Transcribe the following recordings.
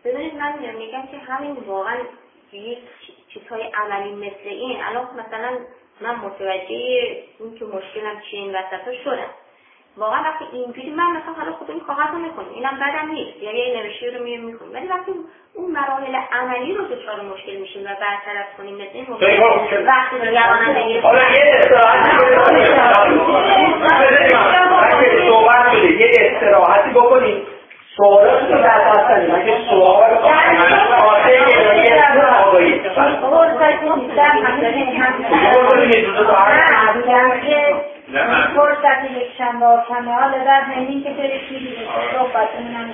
ببینید من میگم که همین واقعا یک چیزهای عملی مثل این الان مثلا من متوجه این که مشکلم چیه این وسطا شدم واقعا وقتی اینجوری من مثلا حالا خودم کاغذ رو میکنم اینم بدم نیست یا یه نوشته رو میخونم ولی وقتی اون مراحل عملی رو دچار مشکل میشیم و برطرف کنیم مثل این موقع وقتی جوانندگی حالا یه استراحتی بکنیم سوالات رو درست کنیم اگه سوال فرصت یک شنبه و کمه حالا در همین که ترکیبی صحبت منم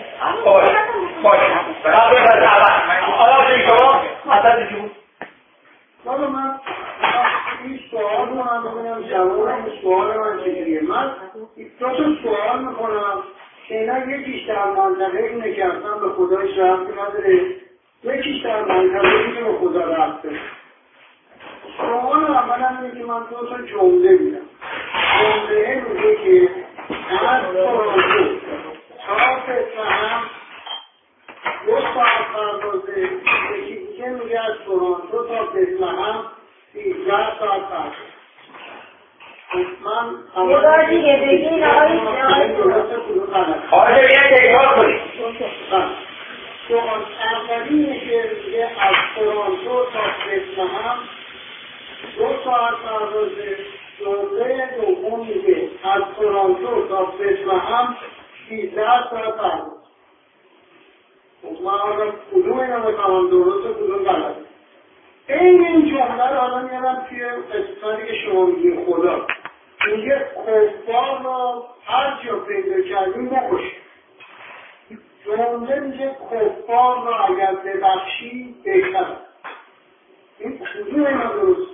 حالا من این سوال رو هم ببینم جواب این سوال من چجوریه. من دو تا سوال میکنم که اینا یکیش در منطقه اینه که اصلا به خدایش ربطی نداره، یکیش در منطقه اینه که به خدا ربط داره. سوال اولا اینه که من دو تا جمله میدم. جمله میگه که از تورنتو تا بتلهم 2 ساعت پروازه، یکی دیگه میگه از تورنتو تا بتلهم 13 ساعت پروازه. من یه بار دیگه بگین آقای بیان تکرار کنید. سوال اولینه که میگه از تورنتو تا بتلهم 2 ساعت پروازه. جمله دوم میگه از تورنتو تا بتلهم 13 ساعت پروازه. من آقا کدوم اینا بکنم درست و کدوم غلط. این جمله رو حالا میارم توی قسمتی که شما میگه خدا میگه کفار رو هر جا پیدا کردیم بکشیم. جمله میگه کفار رو اگر ببخشی بهتر. این کدوم اینا درست؟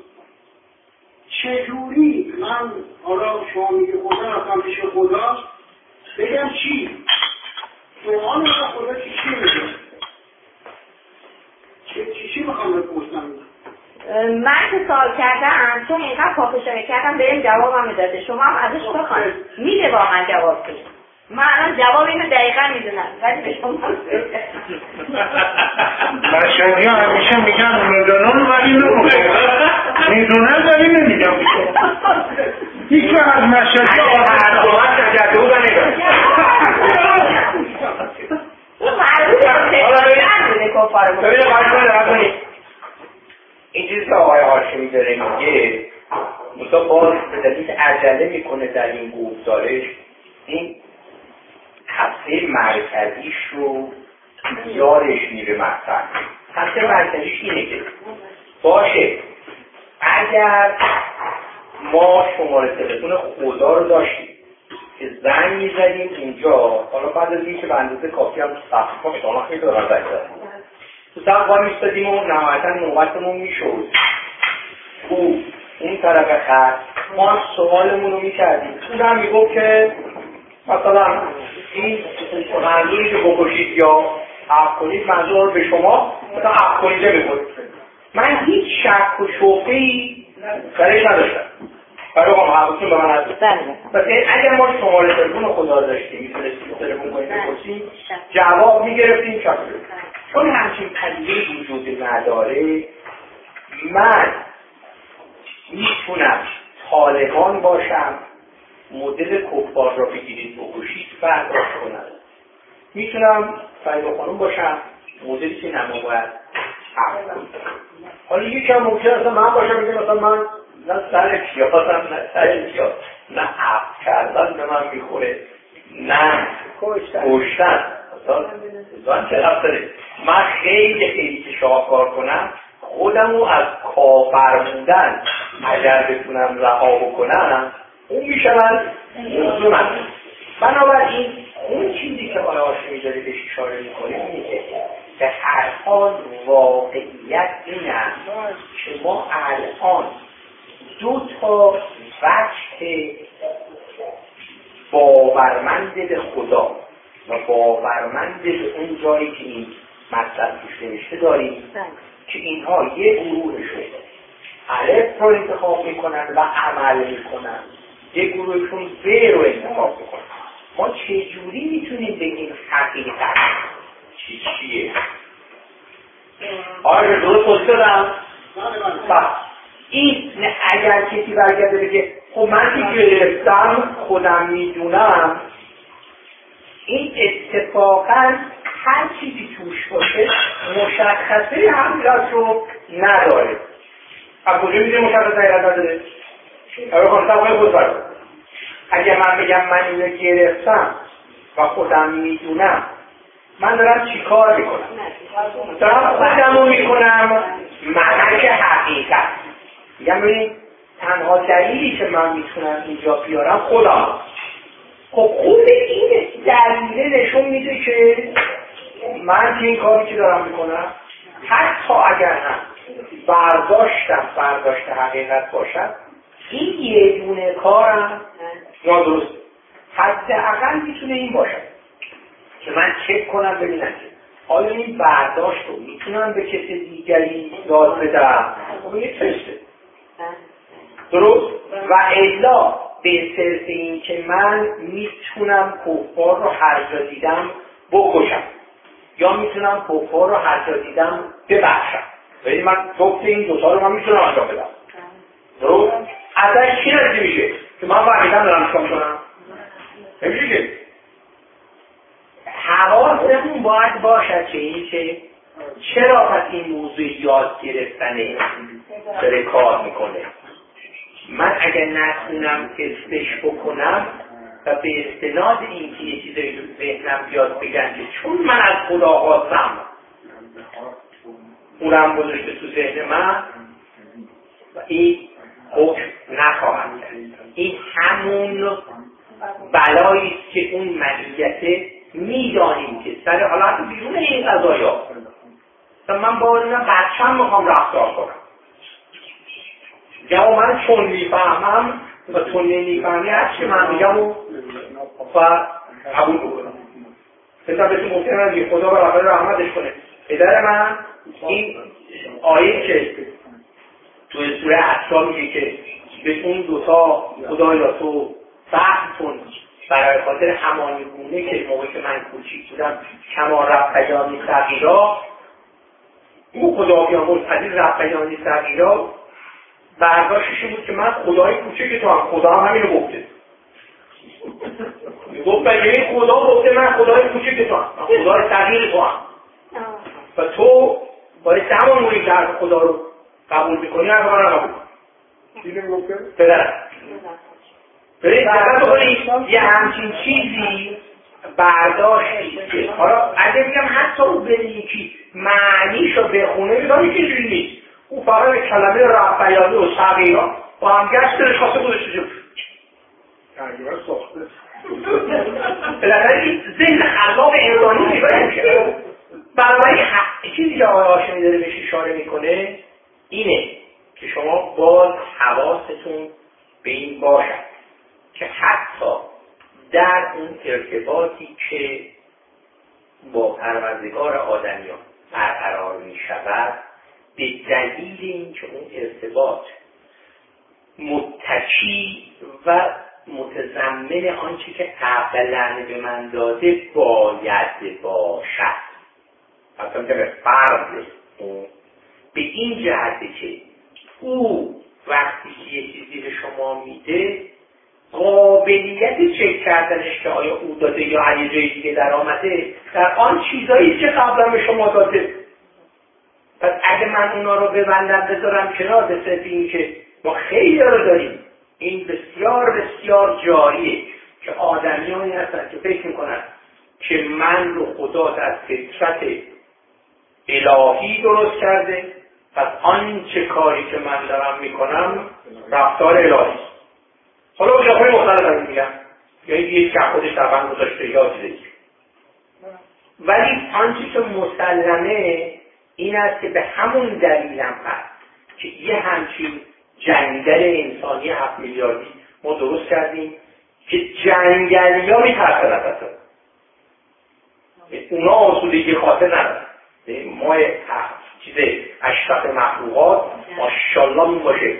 چجوری من حالا شما میگه خدا رفتم پیش خدا بگم چی؟ سوال من خدا چی میگه؟ چی میخوام بپرسم؟ من که سوال کردم چون اینقدر پافشاری کردم بریم جوابم داده شما هم ازش بخواید میده واقعا جواب کنید. من الان جواب اینو دقیقا میدونم ولی به شما مشهدی ها همیشه میگن میدونم ولی میدونم ولی نمیگم هیچ وقت از مشهدی ها هر دومت نجده او نگاه اون معروفه این چیزی که آقای هاشمی داره میگه موسا باز به دلیل عجله میکنه در این گفتارش این هسته مرکزیش رو یادش میره مطرح. هسته مرکزیش اینه که باشه اگر ما شماره تلفن خدا رو داشتیم که زنگ میزدیم اونجا حالا بعد از این که به اندازه کافی هم سخت ما شما خیلی دارم زنگ زدیم تو سخت با میستدیم و نهایتا نوبتمون میشد تو اون طرف خط ما سوالمون رو میکردیم اون هم میگفت که مثلا این منظوری که بکشید یا عفو کنید منظور به شما مثلا عفو کنید میگفت من هیچ شک و شبهه‌ای درش نداشتم برای ما حواستون به من هست پس اگر ما شماره تلفن خدا داشتیم میتونستیم تلفن کنیم بپرسیم جواب میگرفتیم چون همچین پدیده وجود نداره من میتونم طالبان باشم مدل کفار را بگیرید بکشید برداشت کنم میتونم فریبا خانم باشم مدلی که نما باید عفو کنم حالا یکی هم ممکن است من باشم میگه مثلا من نه سر پیازم نه سر پیاز نه عفو کردن به من میخوره نه کشتن اصلا چه رفتاره من خیلی که شاهکار کنم خودم رو از کافر بودن اگر بتونم رها بکنم اون میشه من موضوع من بنابراین اون چیزی که آقای هاشمی داره بهش اشاره میکنه اینه که هر حال واقعیت این است که ما الان 2 تا وجه باورمند به خدا و باورمند به اون جایی که این مطلب توش نوشته داریم که اینها یه گروهشون الف رو انتخاب میکنن و عمل میکنن یه گروهشون ب رو انتخاب میکنن ما چجوری میتونیم بگیم حقیقت چیه آره درست توضیح دادم. بله. این اگر کسی برگرده بگه خب من که گرفتم خودم میدونم، این اتفاقا هر چیزی توش باشه مشخصه حقیقت رو نداره. از کجا میده مشخصه حقیقت نداره؟ اگر من بگم من اینو گرفتم و خودم میدونم، من دارم چی کار میکنم؟ دارم خودم رو میکنم محک حقیقت. میگم ببینید تنها دلیلی که من میتونم اینجا بیارم خودم. خب خود این دلیل نشون میده که من که این کاری که دارم میکنم، حتی اگر هم برداشت حقیقت باشد، این یه دونه کارم نادرست. حداقل میتونه این باشد که من چک کنم ببینم که آیا این برداشت رو میتونم به کسی دیگری یاد بدم. خب یه تسته درست. و الا به صرف این که من میتونم کفار رو هر جا دیدم بکشم یا میتونم کفار رو هر جا دیدم ببخشم، ولی من جفت این دوتا رو من میتونم انجام بدم. درست. ازش چی نتیجه میشه که من فهمیدم دارم چیکار کنم؟ نمیشه که حواسمون باید باشد که این که چرا پس این موضوع یاد گرفتنه داره کار میکنه. من اگر نتونم تستش بکنم و به استناد این که یه چیزایی تو ذهنم بیاد بگم که چون من از خدا خواستم اونم گذاشته تو ذهن من و این حکم نخواهم کرد. این همون بلایی است که اون ملیت میدانیم که سر حالت بیرون این قضایا من با اینم بچم میخوام رفتار کنم. یا من چون میفهمم و چون نمیفهمی هرچی من میگم و قبول بکنم. مثلا بهتون گفتم من خدا برای رحمتش کنه پدر من این آیه که توی سوره اسراء میگه که به اون دوتا خدایا تو فهم کن برای خاطر همانی گونه که موقعی که من کوچیک بودم کما ربیانی صغیرا، اون خدا بیامرز عزیز ربیانی صغیرا برداشتش بود که من خدای کوچیک تو هم خدا هم همینو گفته. گفت بگه خدا گفته من خدای کوچیک تو هم خدای صغیر تو هم و تو باید همون گونه که خدا رو قبول میکنی هم من قبول کن. چی نمیگفته؟ پدرم برید دقیقا بکنید یه همچین چیزی برداشتی که حالا اگه میگم حتی او بده یکی معنیشو بخونه میدانی که جوری نیست. او فقط کلمه ربیانی و صغیرا با هم گشت دلش خواسته بودش جوش ترجمه ساخته. بالاخره این ذهن خلاق انسانی نگاه میشه. بنابراین چیزی که آقای هاشمی داره بهش اشاره میکنه اینه که شما باز حواستون به این باشد که حتی در اون ارتباطی که با پروردگار آدمیان برقرار می شود، به دلیل اینکه اون ارتباط متکی و متضمن آنچه که قبلا به من داده باید باشد، اصلا که فرض به این جهته که او وقتی که یه چیزی به شما میده قابلیت چک کردنش که آیا او داده یا یه جای دیگه در آمده در آن چیزایی که قبلا به شما داده. پس اگه من اونا رو ببندم بذارم کنار به صرف این که ما خیلی رو داریم، این بسیار بسیار جاریه که آدمیانی هستن که فکر میکنن که من رو خدا در فطرت الهی درست کرده، پس آنچه کاری که من دارم میکنم رفتار الهی است. حالا با جاهای مختلف میگم یعنی یک که خودش طبعا گذاشته یا چیزی، ولی آنچه که مسلمه این است که به همون دلیل هم هست که یه همچین جنگل انسانی 7 میلیاردی ما درست کردیم که جنگلی ها میترسن از اصلا اونا آسودگی خاطر ندارن. ما چیزه اشرف مخلوقات ماشاءالله می باشه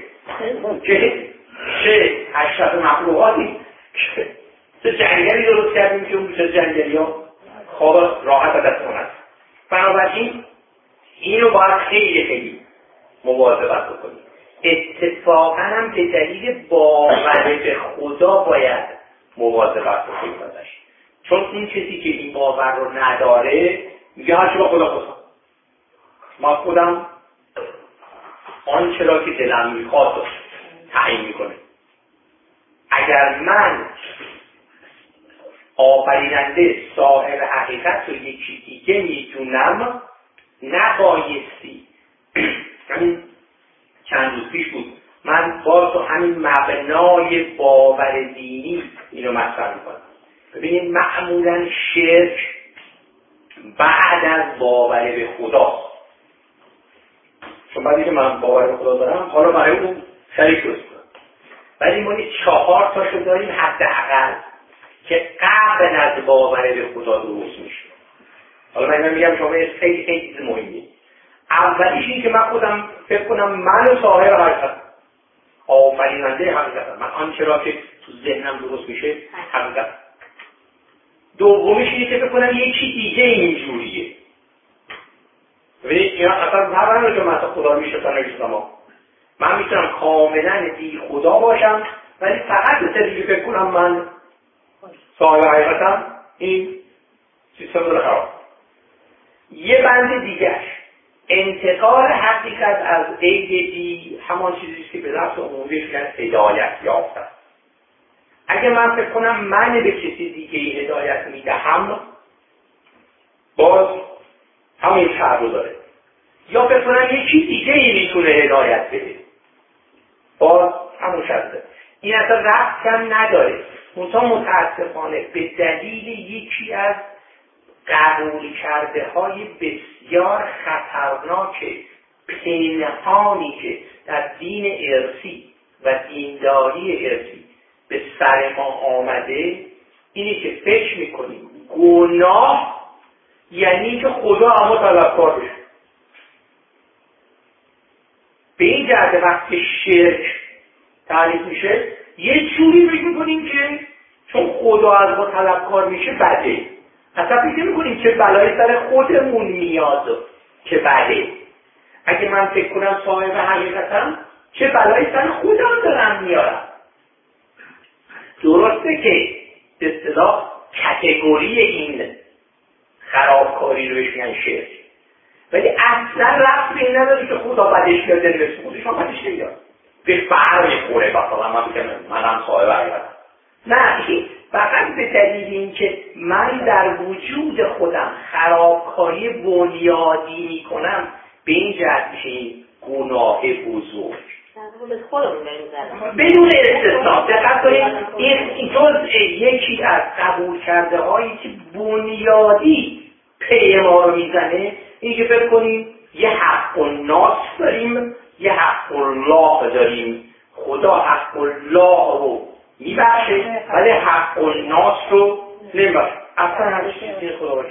چه اشرف مخلوقاتی چه جنگلی درست کردیم که اون بیشتر جنگلی ها خواب راحت از دست کنند. بنابراین اینو باید خیلی خیلی مواظبت بکنیم. اتفاقا هم به دلیل باور به خدا باید مواظبت بکنیم ازش، چون این کسی که این باور رو نداره میگه هرچی با خدا خدا، من خودم آنچه را که دلم میخواد تعیین میکنه. اگر من آفریننده صاحب حقیقت رو یکی دیگه میدونم، نبایستی همین چند روز پیش بود من باز تو همین مبنای باور دینی اینو مطرح میکنم. ببینید معمولا شرک بعد از باور به خدا، چون بعدی که من باور به خدا دارم حالا برای اون شریک درست کنم، ولی ما 4 تاشو داریم حداقل که قبل از باور به خدا درست میشه. حالا من میگم شما خیلی خیلی چیز مهمه. اولیش این که من خودم فکر کنم من صاحب حقیقتم، آفریننده حقیقتم، من آنچه را که تو ذهنم درست میشه حقیقتم. دومیش اینه که فکر کنم یکی دیگه اینجوریه. ببینید اینا اصلا نبرنه که من خدا رو میشناسم نمیشناسم. من میتونم کاملا بی خدا باشم ولی فقط به طریقی فکر کنم من صاحب حقیقتم، این سیستم داره خراب. یه بند دیگرش انتقال حقیقت از A به B همان چیزیست که به لفظ عمومی میگن هدایت یافتن. اگه من فکر کنم من به کسی دیگه هدایت میدهم، باز همین شر رو داره. یا فکر کنم یکی دیگه میتونه هدایت بده، باز همون شر داره. این اصلا ربط هم نداره. منتها متاسفانه به دلیل یکی از قبول کرده های بسیار خطرناک پنهانی که در دین ارثی و دینداری ارثی به سر ما آمده، اینی که فکر میکنیم گناه یعنی که خدا اما طلبکار بشه. به این جهت وقتی شرک تعریف میشه یه جوری فکر میکنیم که چون خدا از ما طلبکار میشه بده. اصلا فکر میکنیم که بلای سر خودمون میاد که بده. اگه من فکر کنم صاحب حقیقتم چه بلای سر خودم دارم میارم. درسته که به اصطلاح کتگوری این خرابکاری رو بهش میگن شرک، ولی اصلا ربط به این نداره که خدا بدش میاد دل خودش هم بدش نمیاد. به فرق میخوره مثلا من بگم منم صاحب حقیقتم. نه، فقط به دلیل اینکه من در وجود خودم خرابکاری بنیادی میکنم به این جهت میشه گناه بزرگ. بدون استثناء. دقت کنید این جزء یکی از قبول کرده هایی که بنیادی پی ما رو میزنه، این که فکر کنیم یه حق الناس داریم، یه حق الله داریم. خدا حق الله رو میبخشه ولی حق الناس رو نمیبخشه. اصلا همه چیزی خدا باشه.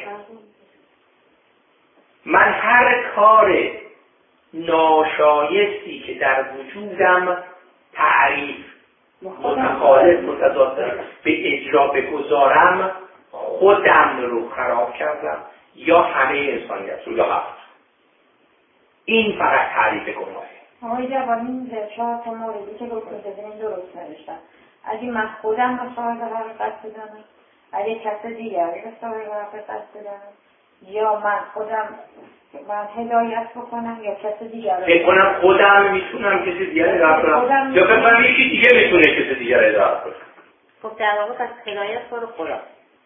من هر کار ناشایستی که در وجودم تعریف متخالف متضاد به اجرا بگذارم، خودم رو خراب کردم یا همه انسانیت رو، یا هفت. این فقط تعریف گناهه. آقای جوان این 4 تا موردی که گفتید این درست نوشتن. اگه من خودم رو صاحب حقیقت بدانم، اگه کس دیگری رو صاحب حقیقت بدانم، یا من خودم هدایت بکنم یا کس دیگر فکر کنم خودم میتونم کسی دیگر هدایت کنم یا فکر کنم یکی دیگه میتونه کسی دیگر هدایت کنم. خب در واقع پس هدایت برو خدا.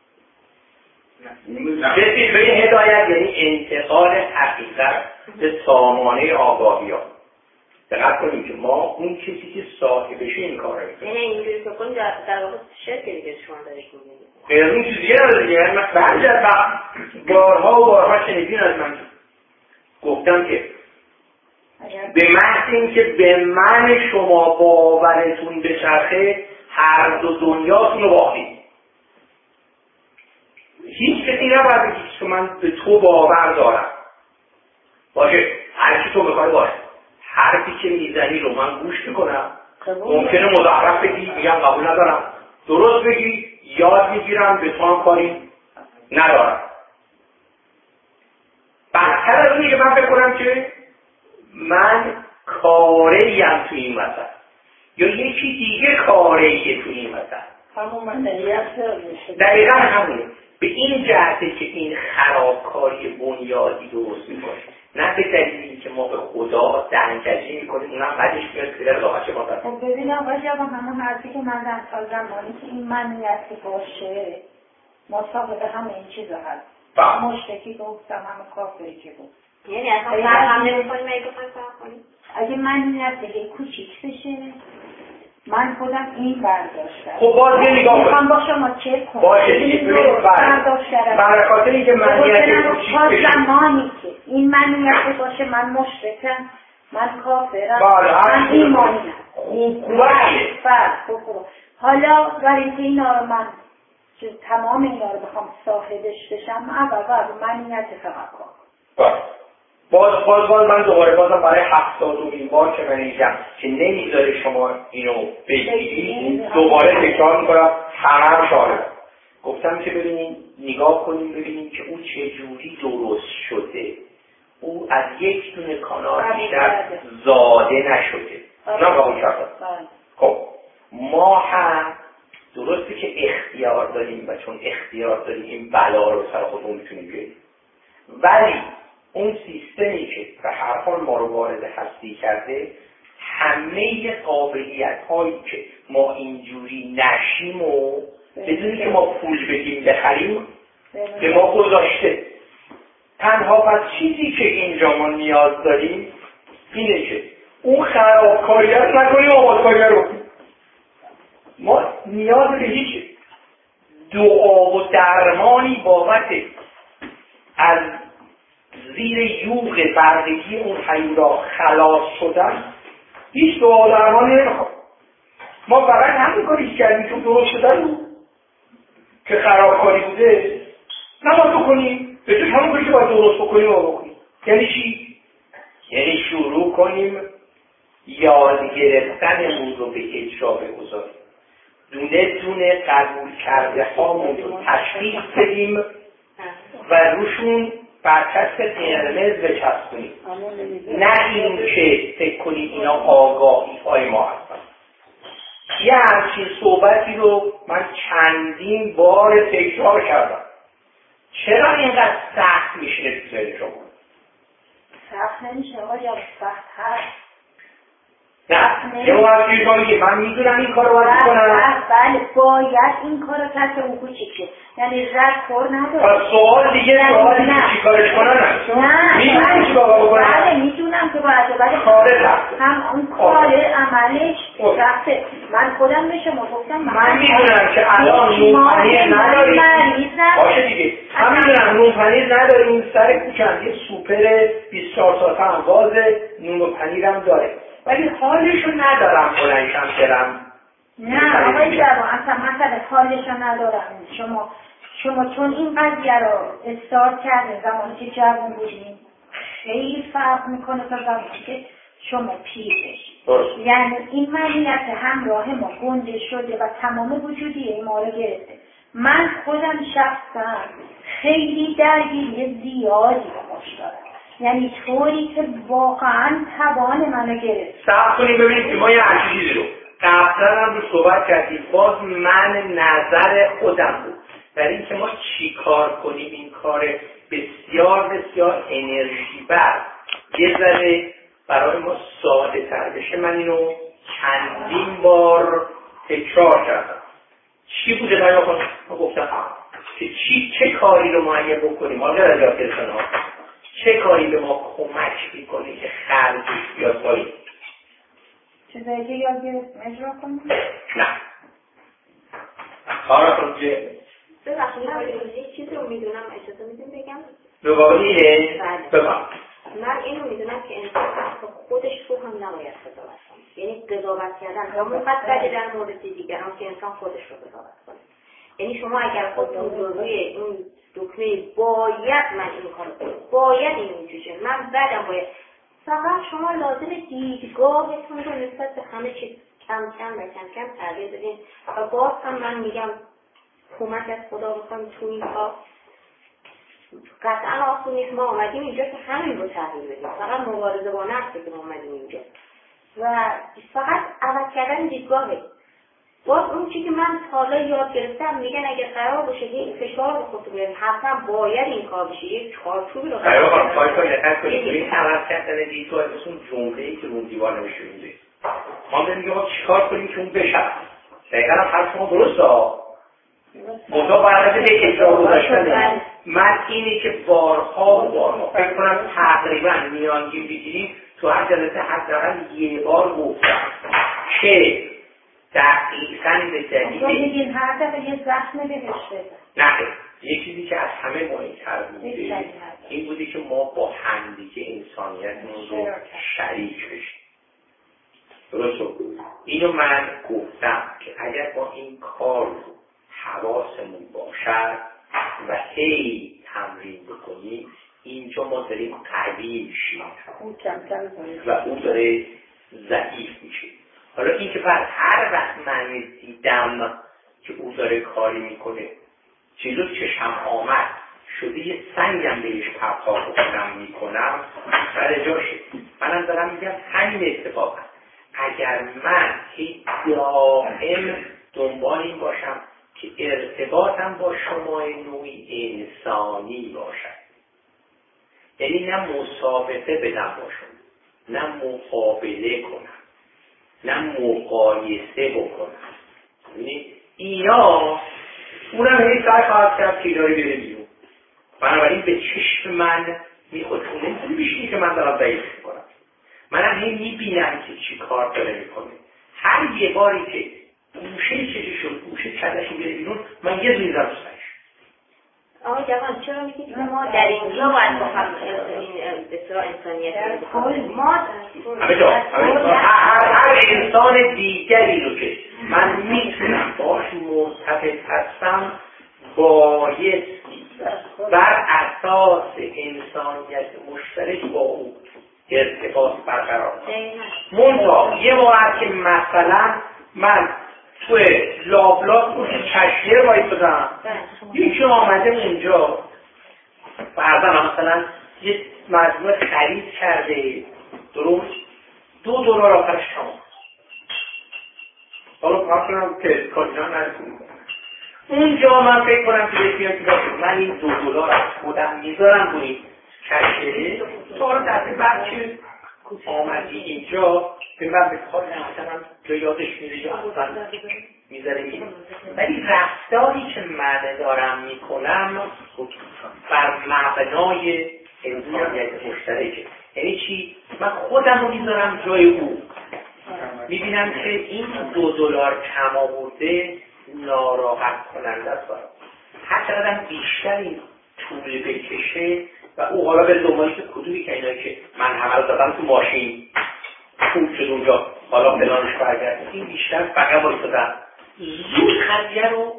کسی به هدایت یعنی انتقال حقیقت به سامانه آگاهی ها. دقت کنیم که ما اون کسی که صاحبش این کار میکنه. یعنی اینجوری فکر کنیم در واقع شرک دیگه شما دارید میگید. غیر اون چیزی نداره دیگه. من بعضی از بارها و بارها شنیدین از من گفتم که به محض اینکه به من شما باورتون بچرخه هر دو دنیاتون رو باختید. هیچ کسی نباید بگید که من به تو باور دارم. باشه هر کی تو بخوای باشه. حرفی که میزنی رو من گوش میکنم. ممکنه مضاعف بگی میگم قبول ندارم. درست بگی یاد میگیرم، به تو هم کاری ندارم. بدتر از اینه که من بکنم که من کاره‌ایم تو این وسط یا یکی دیگه کاره‌ایه تو این وسط. همون معنیت میشه. دقیقا همونه. به این جهته که این خرابکاری بنیادی درست میکنه، نه به دلیلی که ما به خدا دهنکجی میکنیم اونم بعدش میاد که در راحت ما دارم. خب ببین آقای جوان، همون حرفی که من در تا زمانی که این معنیت باشه مصاحبه همه این چیزا هست. مشتکی گفتم همه کافری که بود. یعنی اصلا فرق نمی‌کنیم اگه بخوایم فرق کنیم. اگه معنیت دیگه کوچیک بشه من خودم این برداشتم. خب باز یه نگاه میخوام با شما چک کنم. باشه دیگه برداشتم. برای خاطر اینکه معنیت کوچیک بشه. زمانی که این معنیت باشه من مشرکم، من کافرم، من ایمانیم. خوبه. خوب. حالا برای اینکه اینا رو من تمام اینا رو بخوام صاحبش بشم اول معنیت فقط کنم. باز من دوباره بازم برای 70مین بار که من میگم که نمیذاره شما اینو بگیرید، دوباره تکرار میکنم، همه رو شاهدم. گفتم که ببینین نگاه کنیم ببینیم که او چجوری درست شده. او از یک دونه کانال بیشتر زاده نشده. نه قبول کردم. خب ما هم درسته که اختیار داریم و چون اختیار داریم این بلا رو سر خودمون میتونیم بیاریم، ولی اون سیستمی که به هر حال ما رو وارد هستی کرده همه قابلیت هایی که ما اینجوری نشیم و بدونی که ما پول بدیم بخریم به ما گذاشته. تنها پس چیزی که اینجا ما نیاز داریم اینه که اون خرابکاریت نکنیم آبادکاری رو. ما نیاز به هیچ دعا و درمانی بابت از زیر یوغ بردگی اون حیورا خلاص شدن هیچ دعا و درمانی نمیخواد. ما فقط همین کاری کردیم که درست شدن که خرابکاری بوده نباید بکنیم، به توش همون کاری که باید درست بکنیم و بکنیم. یعنی چی؟ یعنی شروع کنیم یاد گرفتنمون رو به اجرا بگذاریم، دونه دونه قبول کرده هامون رو تشخیص بدیم و روشون برچسب قرمز بچسبونیم. نه این که فکر کنیم اینا آگاهی های ما هستن. یه همچین صحبتی رو من چندین بار تکرار کردم. چرا اینقدر سخت میشه تو ذهن شما؟ سخت نمیشه آقا، سخت هست. نه، یه وقتی میگه من میدونم این کارو باید کنم. بله باید این کارو کسی اون کوچیکه، یعنی رد خور نداره. پس سوال دیگه چی کارش کنن؟ نه میدونم چی باید بکنم. بله میدونم که باید کاره سخته. هم اون کاره عملش سخته. من خودم به شما گفتم من میدونم که الان نون پنیر نداریم. باشه دیگه من میدونم نون پنیر نداریم، سر کوچم یه سوپر 24 ساعته هم وازه، نون و پنیرم داره، ولی حالشو ندارم بلنشم برم. نه آقای جوان اصلا مثلا حالشو ندارم. شما چون این قضیه رو استارت کردین زمانی که جوان بودین خیلی فرق میکنه تا زمانی که شما پیر بشید. یعنی این معنیت همراه ما گنده شده و تمام وجودی ما رو گرفته. من خودم شخصا خیلی درگیری زیادی رو باش دارم، یعنی طوری که واقعا توان منو گرفت. صبر کنیم ببینید که ما یه چیزی رو قبلا هم رو صحبت کردیم، باز من نظر خودم بود در این که ما چی کار کنیم این کار بسیار بسیار انرژی بر یه ذره برای ما ساده تر بشه. من اینو چندین بار تکرار کردم. چی بوده من گفتم که چه کاری رو ما اگه بکنیم حالا در جاکرشن ها چه کاری به ما کمک میکنه که خرجش بیاد پایین؟ چیزایی که یاد گرفتیم اجرا کنیم؟ نه کارا کنم که ببخشید یک چیزی رو میدونم، اجازه میدیم بگم؟ بگاهیه؟ بگم من اینو میدونم که انسان خودش رو هم نباید قضاوت کنه، یعنی قضاوت کردن همونقدر بده در مورد دیگران که انسان خودش رو قضاوت کنه. یعنی شما اگر خودتون رو روی اون دکمه باید من این کارو کنم، باید اینجوریه، من بعدم باید، فقط شما لازمه دیدگاهتون رو نسبت به همه چیز کم کم تغییر بدین. و باز هم من میگم کمک از خدا بخوایم تو این کار قطعا آسون نیست. ما آمدیم اینجا که همین رو تحلیل بدیم، فقط مبارزه با نفسه که ما آمدیم اینجا و فقط عوض کردن دیدگاهه. باز اون چیزی که من حالا یاد گرفتم میگن اگر قرار باشه یک فشار رو خودتون بیاریم حتما باید این کار بشه، یک چارچوبی رو دقت کنید. این عوض کردن دیدگاه اون جمله‌ای که اون دیوار نوشته میشه. ما میگیم ما چیکار کنیم که اون بشه. دقیقاً حرف ما درسته. منطقه باید به اجرا گذاشتن. من اینی که بارها فکر کنم تقریبا میانگین بگیریم تو هر جلسه حداقل یه بار گفتم که دقیقاً به دلیل میگین هر دفعه یه زخم بهش نه یه چیزی که از همه مهمتر بوده این بوده که ما با همدیگه انسانیتمون رو شریک بشیم. درسته؟ اینو من گفتم که اگر با این کار رو حواسمون باشد و هی تمرین بکنیم اینجا ما داریم قوی میشیم و اون داره ضعیف میشه. حالا این که بعد هر وقت من دیدم که اون داره کاری میکنه جلو چشم آمد شده یه سنگم بهش پرتاب میکنم سر جاشه. منم دارم میگم همین اتفاق هست. اگر من هی دائم دنبال این باشم که ارتباطم با شما نوعی انسانی باشد، یعنی نه مسابقه بدم با شما، نه مقابله کنم، نه مقایسه بکنم. یعنی اینا اونم هی سعی خواهد کرد که اینا رو بیاره بیرون. بنابراین به چشم من میخواد اونه بیشنی که من دارم ضعیف میکنم. منم هی میبینم که چی کار داره میکنه. هر یه باری که گوشه چشش و گوشه کلش بیاره بیرون من یه دونی زم سرش. آقا جوان چرا میگید ما در اینجا باید با هم این بسیار انسانیت ما هر انسان دیگری رو که من میتونم باش مرتبط هستم بایستی بر اساس انسانیت مشترک با او ارتباط برقرار کنم. منطقه یه موقع که مثلا من توی لابلاب رو چشمه باید بدم یکی آمده اونجا فرضاً مثلا یه مجموعه خرید کرده درست $2 آخرش تمام. حالا کار کنم که کارینا نرسیم اونجا من فکر کنم که بسیار که من این $2 از خودم میذارم روی کشیه تو حالا دفعه بعد که آمدی اینجا به من به کار مثلا جا یادش میره یا اصلا میذاره میره. ولی رفتاری که من دارم میکنم بر مبنای انسانیت مشترکه. یعنی چی؟ من خودم رو میذارم جای او، میبینم که این $2 کم آورده ناراحت کننده است برام. هر چقدر بیشتر این طول بکشه و او حالا به دنبالی که کدومی که اینایی که من همه رو دادم تو ماشین خوب شد اونجا حالا فلانش برگرد این بیشتر فقط باید دادم زود قضیه رو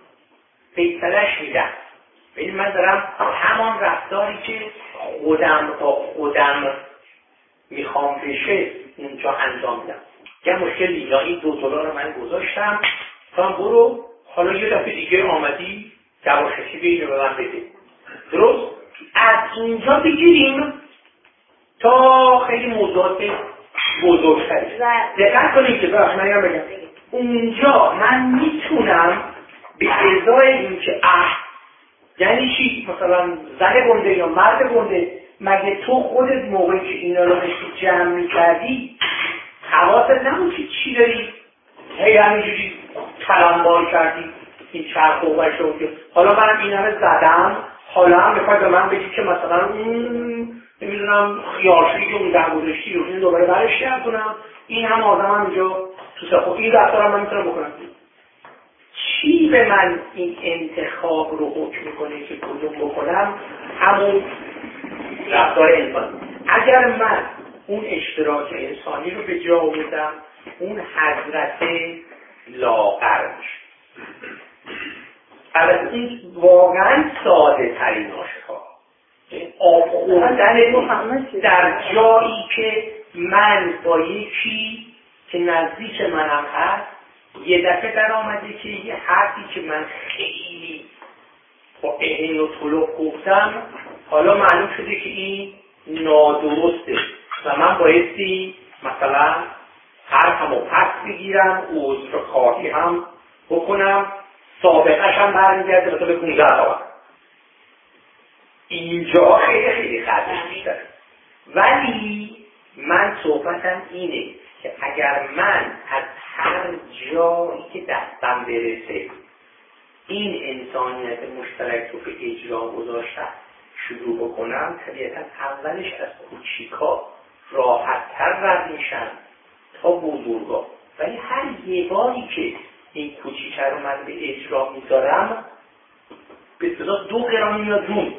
فیصلش میدم. ببین من دارم همان رفتاری که خودم با خودم میخوام بشه اونجا انجام میدم. یه مشکل یا این $2 رو من گذاشتم تا برو حالا یه دفعه دیگه آمدی جواششی به اینو به من بده. درست؟ از اینجا بگیریم تا خیلی موضوعات بزرگتری. دقت کنید که من بگم اونجا من میتونم به ازای این که یعنی چی؟ مثلا زن گنده یا مرد گنده مگه تو خودت موقعی که اینا رو داشتی جمع میکردی حواست نمون که چی داری؟ هی همینجوری کلمبار کردی این چرخ و بشه که حالا من این همه زدم حالا هم میخوای به من بگی که مثلا نمیدونم خیارشویی که اون در گذاشتی رو این دوباره برش کردونم این هم آدم هم اینجا تو سخو این رفتارم من میتونم بکنم. چی به من این انتخاب رو حکم میکنه که کدوم بکنم؟ همون رفتار انسانی. اگر من اون اشتراک انسانی رو به جا آوردم اون حضرت لاغر میشه. البته این واقعا ساده ترین آشکار آب خوردن در جایی که من با یکی که نزدیک منم هست یه دفعه در آمده که یه حرفی که من خیلی با اهین و طلوع گفتم، حالا معلوم شده که این نادرسته و من بایستی مثلا حرفمو پس بگیرم، عذرخواهی هم بکنم، سابقه‌ش هم برمیگرده مثلا به 15 سال. اینجا خیلی خیلی خطرش بیشتره. ولی من صحبتم اینه که اگر من از هر جایی که دستم برسه این انسانیت مشترک رو به اجرا گذاشتم شروع بکنم، طبیعتا اولش از کوچیکا راحت‌تر رد میشن تا بزرگا. ولی هر یه باری که این کوچیکه رو من به اجرا میذارم به اصطلاح 2 گرم میاد روم،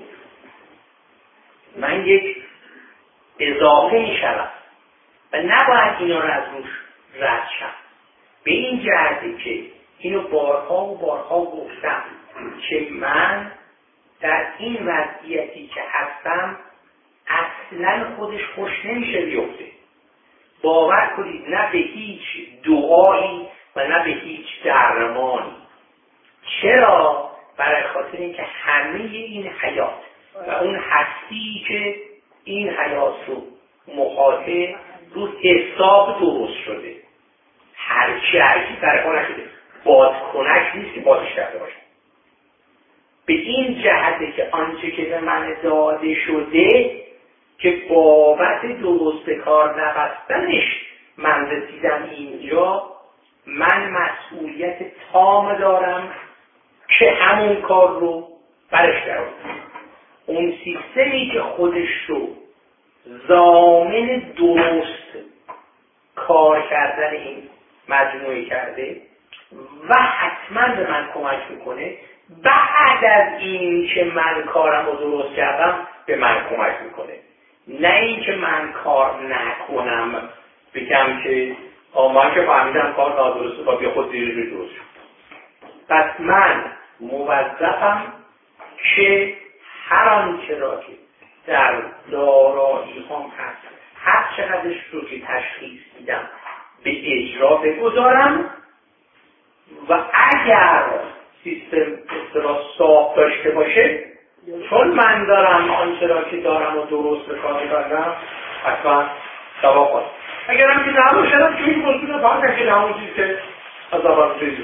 من یک اضافه میشم و نباید اینا رو از روش رد شم. به این جهته که اینو بارها و بارها گفتم که من در این وضعیتی که هستم اصلا خودش خوش نمیشه بیفته. باور کنید نه به هیچ دعایی و نه به هیچ درمانی. چرا؟ برای خاطر اینکه همه این حیات و اون هستی که این حیات رو مخاطب رو حساب درست شده، هرچی برای نشده، بادکنک نیست که بادش کرده باشه. به این جهته که آنچه که به من داده شده که بابت درست کار نبستنش من رسیدم اینجا، من مسئولیت تام دارم که همون کار رو برش درم. اون سیستمی که خودش رو ضامن درست کار کردن این مجموعه کرده و حتما به من کمک میکنه، بعد از این که من کارم رو درست کردم به من کمک میکنه. نه این که من کار نکنم بگم که من که فهمیدم کار نادرسته با بیا خود دیگه درست شد. پس من موظفم که هر آنچه را که در دارایی هم هست هر چقدرش رو که تشخیص میدم به اجرا بگذارم و اگر سیستم اصطلاح صاف داشته باشه، چون من دارم آنچه را که دارم و درست به کار می‌برم حتما ثواب خواهد. اگر هم که نمون شدم که این موضوع فقط که همون چیزی که از اول بزید.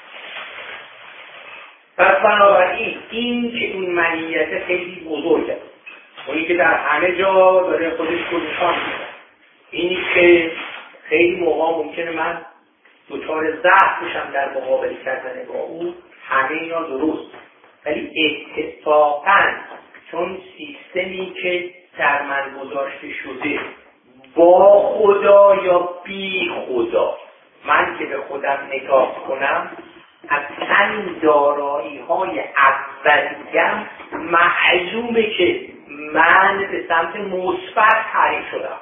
پس بنابراین این که این منیت خیلی بزرگه، اونی که در همه جا داره خودش رو نشان میده، اینی که خیلی موقع ممکنه من دچار ضعف بشم در مقابله کردن با او، همه اینا درست، ولی اتفاقاً چون سیستمی که در من گذاشته شده با خدا یا بی خدا، من که به خودم نگاه کنم اصلا دارایی های اولیم معلومه که من به سمت مثبت تعریف شدم.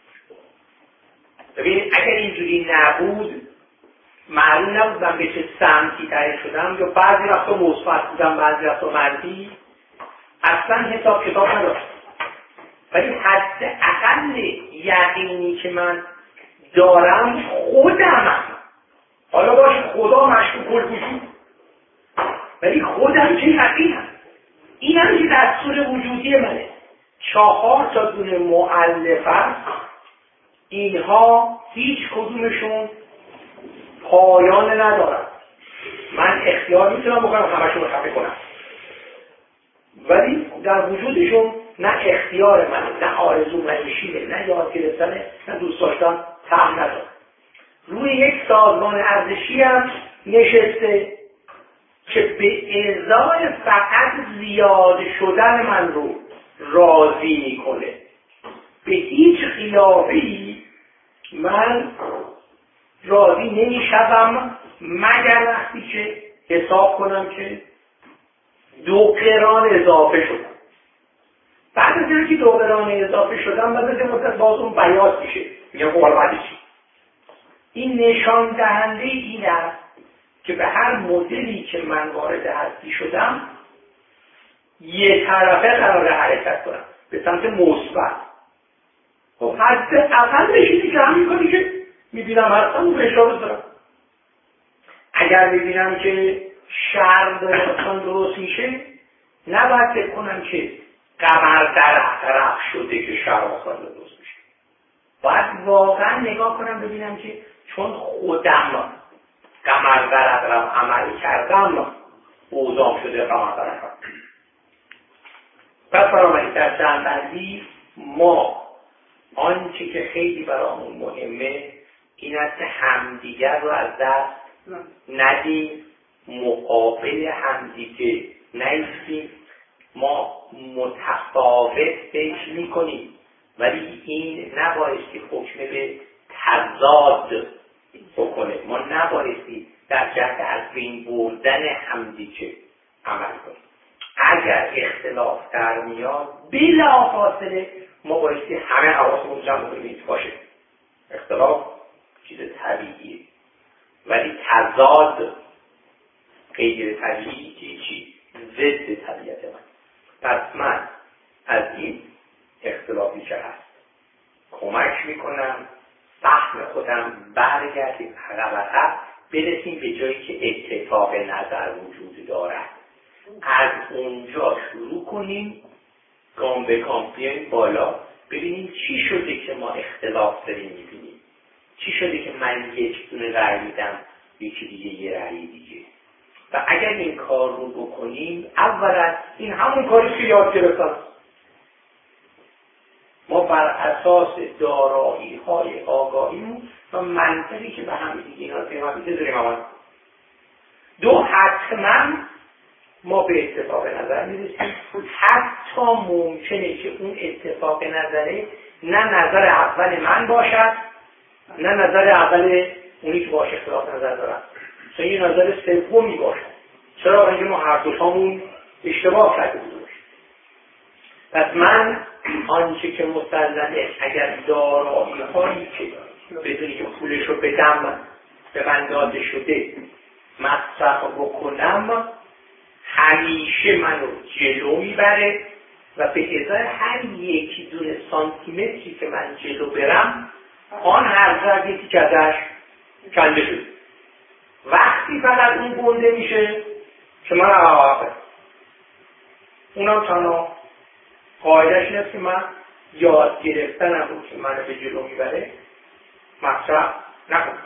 ببینید اگر اینجوری نبود معلوم نبود من به چه سمتی تعریف شدم، یا بعضی وقتا مثبت بودم بعضی وقتا منفی، اصلا حساب کتاب نداشت. ولی حداقل یقینی که من دارم خودمم، حالا باشه خدا مشکوک الوجود، ولی خودم که یقینم، این هم که دستور وجودی منه. 4 تا دونه مؤلف هست، اینها هیچ کدومشون پایان ندارن. من اختیار میتونم بکنم همشون رو خفه کنم، ولی در وجودشون نه اختیار منه، نه آرزو منشینه، نه یاد گرفتن، نه دوست داشتن تهم نداره. روی یک سازمان ارزشی هم نشسته که به ازای فقط زیاد شدن من رو راضی میکنه. به هیچ خلافی من راضی نمیشم مگر وقتی که حساب کنم که 2 قران اضافه شدم. بعد از اینکه 2 قران اضافه شدم بعد از مدت باز اون بیاض میشه، میگم خب حالا بعدش چی؟ این نشان دهنده این است که به هر مدلی که من وارد هستی شدم یه طرفه قراره حرکت کنم به سمت مثبت. خب حداقلش اینه که همین کاری که میبینم هستم اون بهش را بذارم. اگر میبینم که شر داره اصلا درست میشه، نباید فکر کنم که قمر در طرف شده که شرافت درست میشه. باید واقعا نگاه کنم ببینم که چون خودم قمر در اطراف عمل کردم اوضاع شده قمر در اطراف. پس بنابراین در جنبندی ما آنچه که خیلی برامون مهمه این است که همدیگر رو از دست ندیم، مقابل همدیگه نیستیم. ما متفاوت فکر میکنیم ولی این نبایستی حکم به تضاد بکنه. ما نبایستی در جهت از بین بردن همدیگه عمل کنیم. اگر اختلاف در میاد بلافاصله ما بایستی همه حواسمون جمع کنیم باشه. اختلاف چیز طبیعیه ولی تضاد غیر طبیعی چی؟ ضد طبیعت من. پس من از این اختلافی که هست کمک میکنم فهم خودم برگردیم عقب برسیم به جایی که اتفاق نظر وجود دارد. از اونجا شروع کنیم گام به گام بیاییم بالا ببینیم چی شده که ما اختلاف داریم میبینیم. چی شده که من یک دونه رأی میدم یکی دیگه یه رأی دیگه. و اگر این کار رو بکنیم اولا این همون کاری که یاد گرفتم. ما بر اساس دارایی های آگاهیمون و منطقی که به هم دیگه اینا پیوسته داریم عمل. دو، حتما ما به اتفاق نظر میرسیم. حتی ممکنه که اون اتفاق نظره نه نظر اول من باشد نه نظر اول اونی که باشه اختلاف نظر دارن. مثلا یه نظر سومی باشه. چرا؟ اینکه ما هر دوتامون اشتباه کرده بودیم. پس من آنچه که مسلمه اگر دارایی هایی که بدونی که پولش رو بدم به من داده شده مصرف بکنم همیشه منو جلو میبره و به ازای هر یکی دونه سانتیمتری که من جلو برم آن هر ضرب یکی که ازش کنده شد. وقتی فقط اون گنده میشه که من عواقب اونم تنها قاعدش اینست که من یاد گرفتنم رو که منو به جلو میبره مصرف نکنم.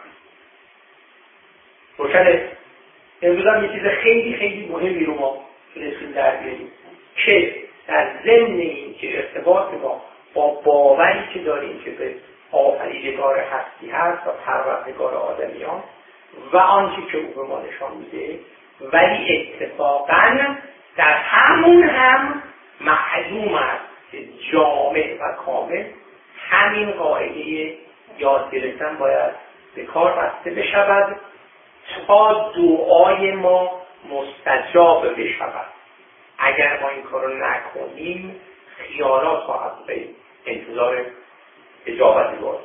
روشنه؟ امروز هم یه چیز خیلی خیلی مهمی رو ما تونستیم در بیاریم که در ضمن این که ارتباط ما با باوری که داریم که به آفریدگار هستی هست و پروردگار آدمیان و آنچه که او به ما نشان میده ولی اتفاقاً در همون هم معلوم است که جامع و کامل همین قاعده یاد گرفتن باید به کار بسته بشود تا دعای ما مستجاب بشود. اگر ما این کار رو نکنیم خیالات خواهد به انتظار اجابت باز.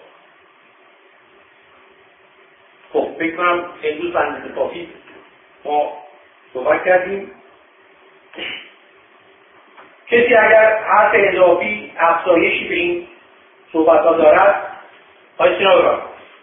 خب فکر کنم امروز بندید کافی ما صحبت کردیم. کسی اگر حرف اضافی افزایشی به این صحبت ها دارد آیه سینا برام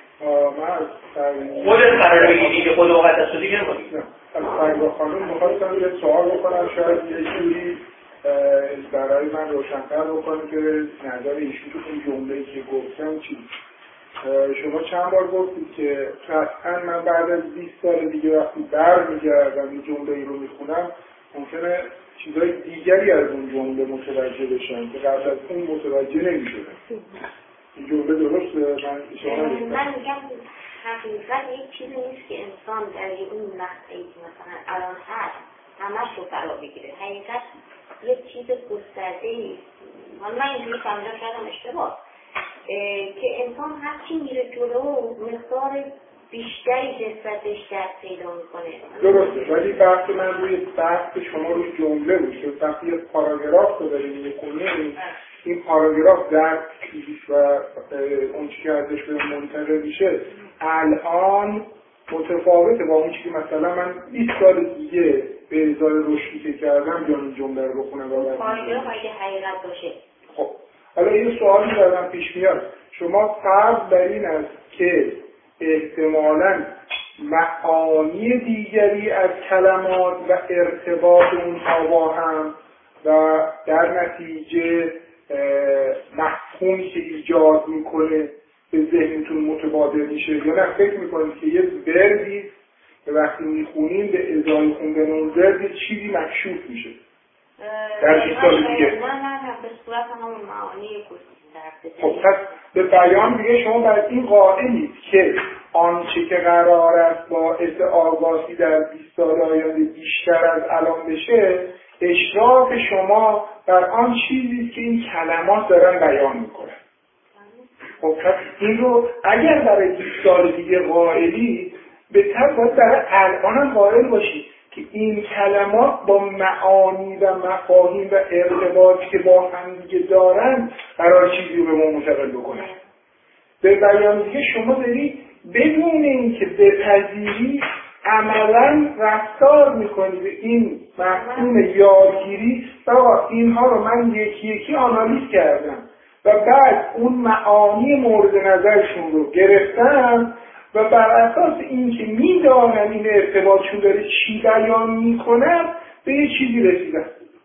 خودت قرار بگیدی که خود وقت دست رو دیگه نمونید. از فرگاه خانم میخواستم یه سوال بکنم شاید یه جوری برای من روشن‌تر بکنم که نظر ایشون تو این جمله‌ای که گفتم چی. شما چند بار گفتید که قطعاً من بعد از 20 سال دیگه وقتی برمیگردم این جمله‌ای رو میخونم ممکنه چیزای دیگری از اون جمله متوجه بشن که قبل از اون متوجه نمی‌شدم. این جمله درسته؟ من میگم حقیقت یک چیزی نیست که انسان در این مقطعی که مثلا الان هست همش رو فرا بگیره. حقیقت یک چیز گسترده‌ای است. من اینجوری فهمیدم شاید اشتباه که انسان هرچی میره جلو مقدار بیشتری نسبتش دست پیدا میکنه. درسته، ولی بحث من روی بحث شما روی جمله بود که وقتی یه پاراگراف رو داریم میخونیم این پاراگراف در و اون چیزی که ازش به منتقل میشه الان متفاوته با اون چیزی که مثلا من 20 سال دیگه به ازای رشدی که کردم یا این جمله رو بخونم و پاراگراف اگه حقیقت باشه. خب حالا یه سوالی دارم پیش میاد. شما فرض بر این است که احتمالاً معانی دیگری از کلمات و ارتباط اونها با هم و در نتیجه مفهومی که ایجاد میکنه به ذهنتون متبادر میشه، یا نه فکر میکنید که یه وردی که وقتی میخونیم به ازای خوندن اون ورد چیزی مکشوف میشه در 20 سال دیگه؟ نه به صورت همون معانی خب پس به بیان دیگه شما بر این قائلید که آنچه که قرار است باعث آگاهی در 20 سال آینده بیشتر از الان بشه، اشراف شما بر آن چیزی که این کلمات دارن بیان میکنن. خب پس این رو اگر برای 20 سال دیگه قائلید، بهتر باید برای الان هم قائل باشید که این کلمات با معانی و مفاهیم و ارتباطی که با هم دیگه دارن قرار چیزی رو به ما منتقل بکنن. به بیان دیگه شما دارید بدون اینکه بپذیری عملاً رفتار میکنی به این مفهوم یادگیری. آقا اینها رو من یکی یکی آنالیز کردم و بعد اون معانی مورد نظرشون رو گرفتم و بر اساس اینکه میدانم این ارتباطشون داره چی بیان میکنم به یه چیزی رسیدم.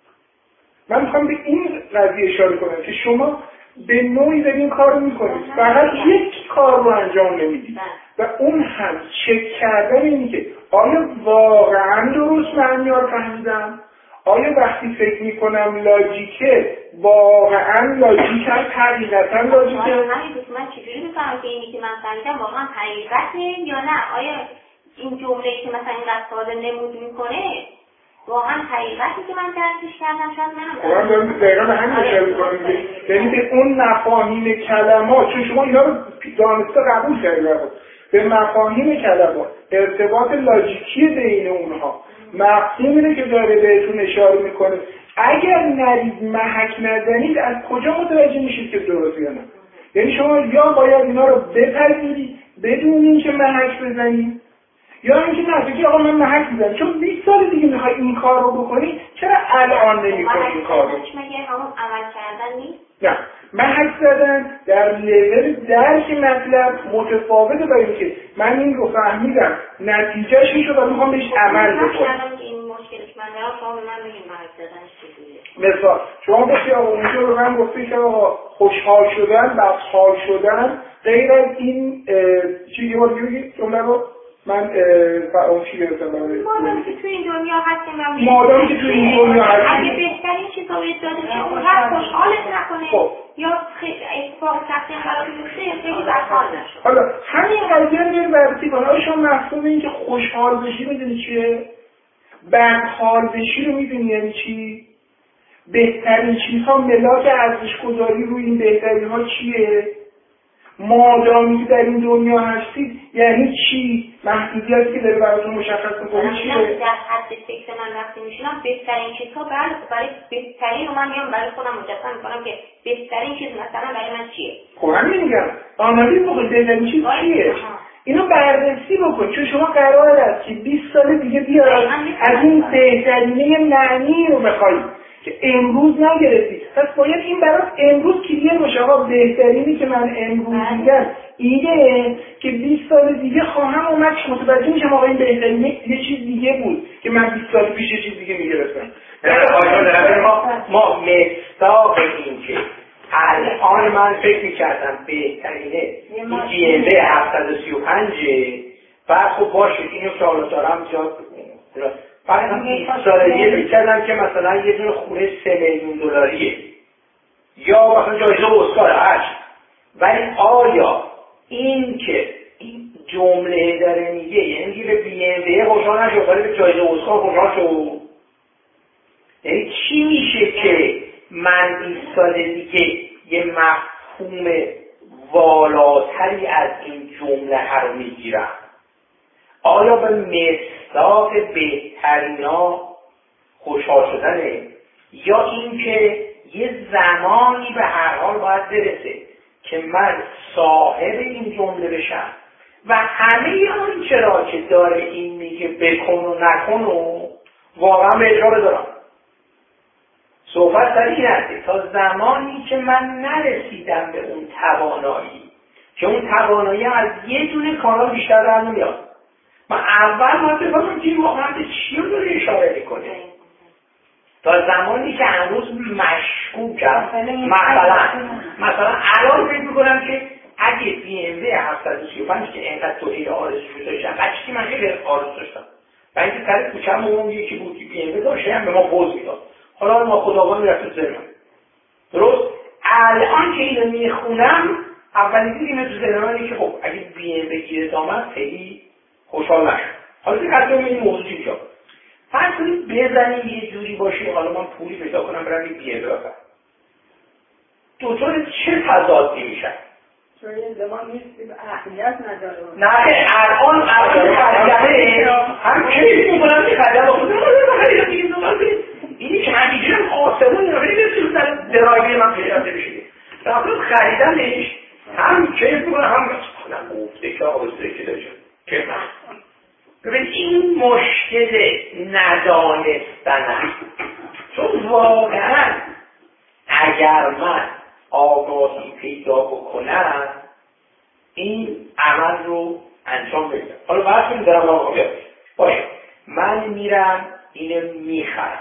من میخوام به این قضیه اشاره کنم که شما به نوعی در این کار رو میکنید، فقط یک کار رو انجام نمیدید و اون هم چک کردن اینی که آیا واقعا درست معنی رو فهمیدم؟ آیا وقتی فکر میکنم لاجیکه واقعا لاجیک هست، حقیقتا لاجیکه؟ من چجوری میفهمم که اینی که من فهمیدم واقعا حقیقته یا نه؟ آیا این جمله‌ای که مثلا اینقدر ساده نمود میکنه واقعا حقیقتی که من درکش کردم؟ شاید من دارم دقیقا به همین اشاره میکنم، یعنی به اون مفاهیم کلمات، چون شما اینا رو دانسته قبول کردید، به مفاهیم کلمات، ارتباط لاجیکی بین اونها، مفهومی که داره بهتون اشاره میکنه، اگر نرید محک نزنید از کجا متوجه میشید که درست یا نه؟ یعنی شما یا باید اینا رو بپذیرید بدون اینکه محک بزنید، یا اینکه نه بگی آقا من محک میزنم چون 20 سال دیگه میخوای این کار رو بکنی، چرا الان نمی‌کنی این کار رو؟ مگه همون عمل کردن نیست؟ نه، محک زدن در لول درک مطلب متفاوته با اینکه من این رو فهمیدم نتیجهش این شد و میخوام بهش عمل بکنم. این مشکلش من دارم، شما به من بگید محک زدنش چجوریه؟ مثلا شما بگید آقا اونجا به من گفتی که آقا خوشحال شدن، بدحال شدن غیر از این چیزی رو بگید جمله رو من اون چی گرفتم مادامی که توی این دنیا هستیم مادامی که توی این دنیا هستیم اگه بهترین چیزا رو داده که اون هر خوشحالت نکنه یا اتفاق سختی برای بیفته یا خیلی بدحال نشد. حالا همین قضیه رو بیاریم بررسی کنیم. آیا شما مفهوم این که خوشحال بشی میدونی چیه؟ بدحال بشی رو میدونی یعنی چی؟ بهترین چیزها ملاک ارزش گذاری روی این بهترین ها چیه؟ مادامی که در این دنیا هستید یعنی چی؟ محدودیتی که داره براتون مشخص می‌کنه چیه؟ در حد فکر من وقتی میشینم بهترین چیزها برای بهترین رو من میام برای خودم مجسم میکنم که بهترین چیز مثلا برای من چیه؟ خب همین میگم آنالیز بکن بهترین چیز چیه؟ اینو بررسی بکن چون شما قرار است که 20 سال دیگه بیاد از این بهترینه معنی رو بخواید که امروز نگرفتید. پس باید این برات امروز کلیه باشه. آقا بهترینی که من امروز دیدم اینه که 20 سال دیگه خواهم اومد متوجه میشم آقا این بهترینه یه چیز دیگه بود که من 20 سال پیش یه چیز دیگه میگرفتم. ما مستاق این که الان من فکر میکردم بهترینه این GMB 735 بعد خب باشه اینو که حالا دارم زیاد بعد 20 ساله یه میکردم که مثلا یه دونه خونه 3 میلیون دلاریه یا مثلا جایزه اسکار هست، ولی آیا این که این جمله داره میگه یعنی به BMW خوشحال نشد ولی به جایزه اسکار خوشحال شد؟ یعنی چی میشه که من 20 سال دیگه یه مفهوم والاتری از این جمله رو میگیرم؟ آیا به مصداق بهترینا خوشحال شدنه یا اینکه یه زمانی به هر حال باید برسه که من صاحب این جمله بشم و همه اون چرا که داره این میگه بکن و نکن و واقعا به اجرا بدارم؟ صحبت در این هسته تا زمانی که من نرسیدم به اون توانایی که اون توانایی از یه دونه کانال بیشتر در نمیاد من اول باید بفهمم که این واقعا به چی رو داره اشاره میکنه. تا زمانی که هنوز مشکوکم، مثلا الان فکر میکنم که اگه بی ام و 735 که اینقدر توحید آرزوشو داشتم، بچگی من خیلی آرزو داشتم و اینکه سر کوچه‌مون یکی بود که بی ام و داشت هم به ما پوز میداد. حالا ما خداوند میرفت تو ذهنم. درست الان که اینو میخونم اولین چیزی اینو تو ذهنم که خب اگه بی ام و گیرت آمد خیلی خوشحال نشد. حالا که قضیه این موضوع چی میشه؟ فرض کنید بزنیم یه جوری باشه حالا من پولی پیدا کنم برم یه بی ام و بخرم. دوتون چه تضادی میشن؟ چون این زمان نیست اهمیت نداره. نه الان هم کیف میکنم که خریدم با خودم خریدم دیگه دوباره اینی که همینجوری هم آسمون رو ببینید در درایوی من پیدا نمیشه. رفتم خریدمش هم کیف میکنم هم خودم گفته که آرزوی که داشتم که من ببین این مشکل ندانستن است. چون واقعا اگر من آگاهی پیدا بکنم این عمل رو انجام بدم. حالا بحث کنیم دارم آگاهی باشه من میرم اینو میخرم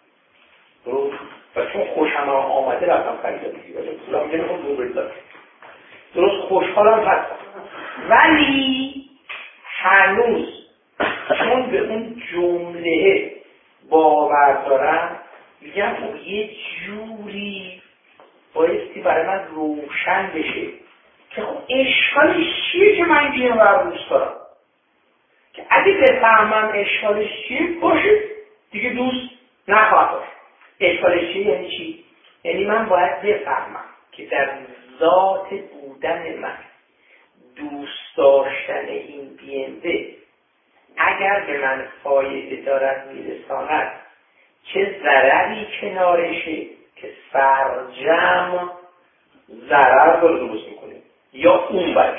و چون خوشم آمده رفتم خریدم دیگه ولی پولم نمیخوام رو بردارم درست خوشحالم هستم ولی هنوز چون به اون جمله باور دارم میگم خب یه جوری بایستی برای من روشن بشه که خب اشکالش چیه که من بیم و دوست دارم که اگه بفهمم اشکالش چیه باشه دیگه دوست نخواهد داشت. اشکالش چیه یعنی چی؟ یعنی من باید بفهمم که در ذات بودن من دوست داشتن این BMW اگر به من فایده دارد میرساند چه ضرری کنارشه که سرجم ضرر رو درست میکنه یا اون برش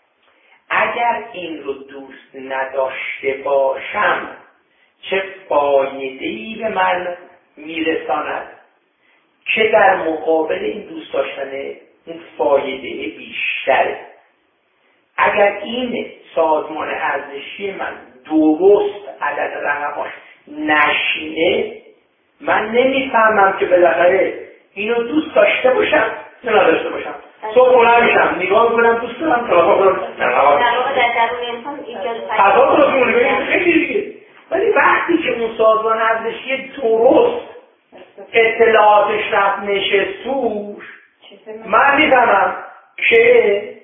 اگر این رو دوست نداشته باشم چه فایده‌ای به من میرساند که در مقابل این دوست داشتن اون فایده بیشتره. اگر این سازمان ارزشی من درست عدد رقماش نشینه من نمیفهمم که بالاخره اینو دوست داشته باشم یا نداشته باشم. صبح بلند میشم نگاه میکنم دوست دارم طلاقا کنم در واقع در درون انسان ایجاد تضاد رو میگه خیلی دیگه. ولی وقتی که اون سازمان ارزشی درست اطلاعاتش رفت نشستوش من میفهمم که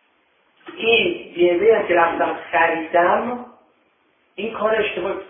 این بیمه هم که رفتم خریدم این کار اشتباهی بود.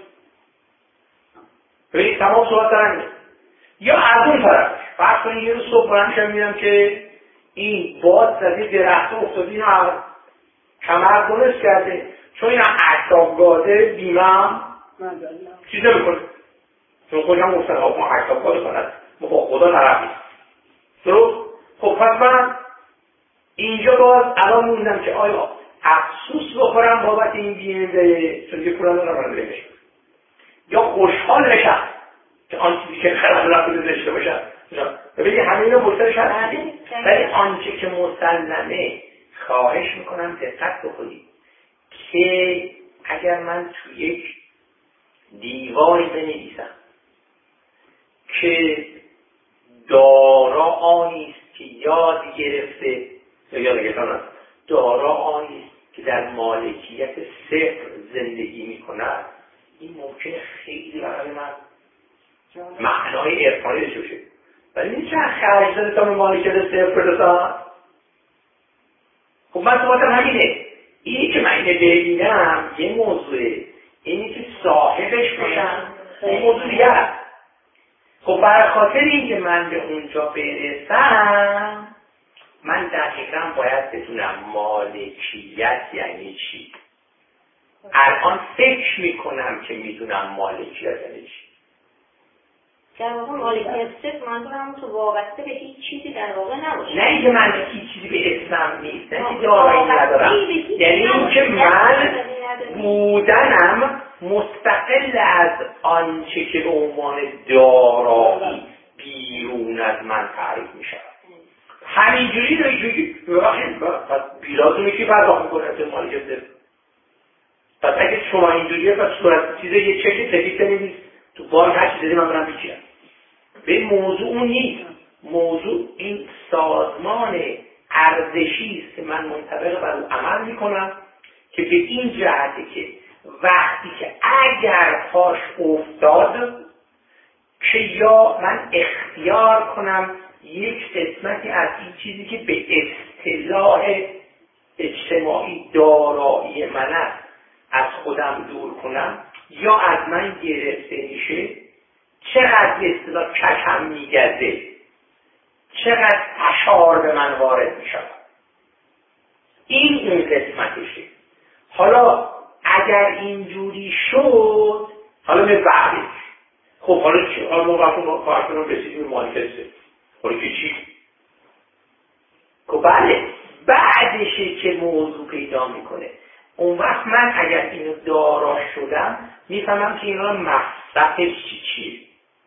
ببینید تمام صحبت دارم یا از اون طرف فرض کنید یه روز صبح بلند شدم میرم که این باد زده درخت افتادی اینو کمر درست کرده چون این اعصابگاده بیمم چیز نمیکنه چون خودم گفتن ما اعصابگاده کند ما با خدا طرف نیست درست. خب پس من اینجا باز الان موندم که آیا افسوس بخورم بابت این بیمه چون که پولم دارم بهش یا خوشحال بشم که آن چیزی که خرد رفته داشته باشم. ببینید همه اینا مرتبط هست ولی آنچه که مسلمه خواهش میکنم دقت بکنید که اگر من تو یک دیواری بنویسم که دارا آنی است که یاد گرفته یا یاد گرفتن دارا آنی است که در مالکیت صفر زندگی میکند این ممکنه خیلی برای من معنای عرفانی داشته باشه ولی این چند خرج داده تا به مالکیت صفر برسن. خب من صحبتم همینه اینی که من اینه ببینم یه موضوعه اینی که صاحبش باشم این موضوع دیگه هست. خب برای خاطر این که من به اونجا برسم من دقیقا باید بدونم مالکیت یعنی چی. الان فکر میکنم که میدونم مالکیت یعنی چی. در واقع مالکیت صفر منظور همون وابسته به هیچ چیزی در واقع نباشه. نه اینکه من هیچ چیزی به اسمم نیست نه که دارایی ندارم یعنی اینکه من بودنم مستقل از آنچه که به عنوان دارایی بیرون از من تعریف می شود. همینجوری نمیشه که بیرازو میکی پرداخت میکنه از مالکیت صفر پس اگه شما اینجوریه پس صورت چیز یه چک سفید بنویس تو بانک هر چیزی من برم بگیرم. به موضوع اون نیست. موضوع این سازمان ارزشی است که من منطبق بر او عمل میکنم که به این جهته که وقتی که اگر پاش افتاد که یا من اختیار کنم یک قسمتی از این چیزی که به اصطلاح اجتماعی دارایی من است از خودم دور کنم یا از من گرفته میشه، چقدر به اصطلاح کشم میگرده، چقدر اشعار به من وارد میشود. این قسمتشه. حالا اگر اینجوری شد حالا به بعدش خب حالا چی؟ حالا ما وقتی ما کار کنم رسیدیم به مانیفسته حالا که چی؟ خب بله بعدشه که موضوع پیدا میکنه. اون وقت من اگر اینو دارا شدم میفهمم که اینا مصرفش چیه.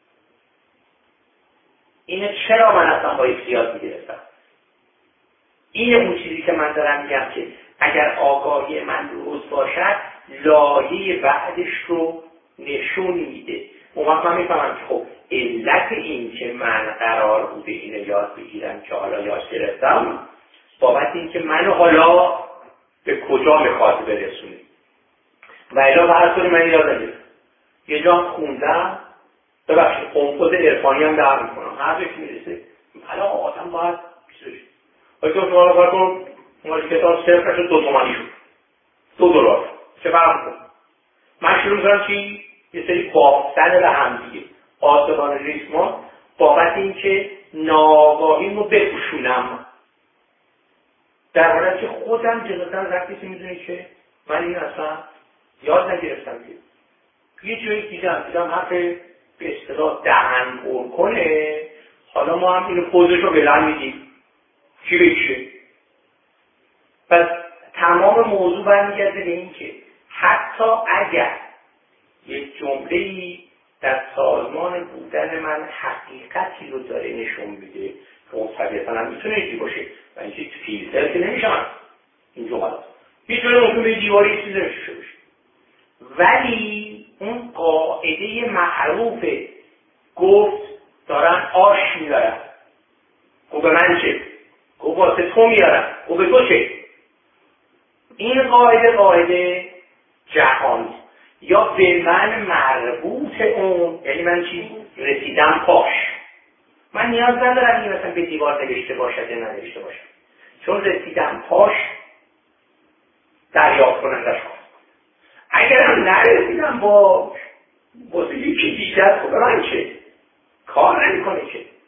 اینو چرا من اصلا با احتیاط میگرفتم. این اون چیزی که من دارم میگم که اگر آگاهی من درست باشد لایه بعدش رو نشون میده. اون وقت من میفهمم که خب علت این که من قرار بوده اینو یاد بگیرم که حالا یاد گرفتم بابت این که منو حالا به کجا میخواد برسونه. و الا به هر طوری من یاد نگیرم. یه جا خوندم ببخشید قنفذ عرفانی هم در میکنم هر جایی میرسه حالا آدم باید بیسوش باید که شما رو کار کنم مالی کتاب صرفش رو 2 تومانی شد $2 چه فرق میکنم. من شروع میکنم چی؟ یه سری بافتن به هم دیگه آسمان ریسمان بابت این که ناآگاهیم رو بپوشونم در حالت که خودم جلوتر رفتیسی میدونی که من این اصلا یاد نگرفتم که یه جایی دیدم حرف به اصطلاح دهن پر کنه. حالا ما هم اینو پوزش رو بلند میدیم چی بکشه. پس تمام موضوع برمیگرده به این که حتی اگر یک جمله‌ای در سازمان بودن من حقیقتی رو داره نشون میده که اون طبیعتا هم میتونه اینجوری باشه و اینکه فیلتر که نمیشم این جملات میتونه ممکن به دیواری چیزی نمیشه باشه. ولی اون قاعده معروف گفت دارن آش میارن گفت به من چه؟ گفت واسه تو میارن گفت به تو چه؟ این قاعده جهانی یا به من مربوط اون یعنی من چی؟ رسیدم پاش. من نیاز ندارم این مثلا به دیوار نوشته باشد یا ننوشته باشد چون رسیدم پاش دریافت کنندش خواست. اگرم نرسیدم واسه یکی دیگر خب به من چه؟ کار نمی کنه که